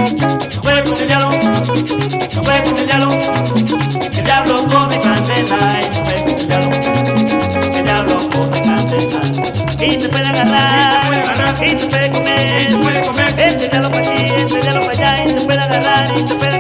No juegues con el diablo, no juegues con el diablo. El diablo come candela y no juegues con el diablo. El diablo come candela y te puede agarrar y te puede comer. Este diablo para aquí, este diablo para allá y te puede agarrar y te puede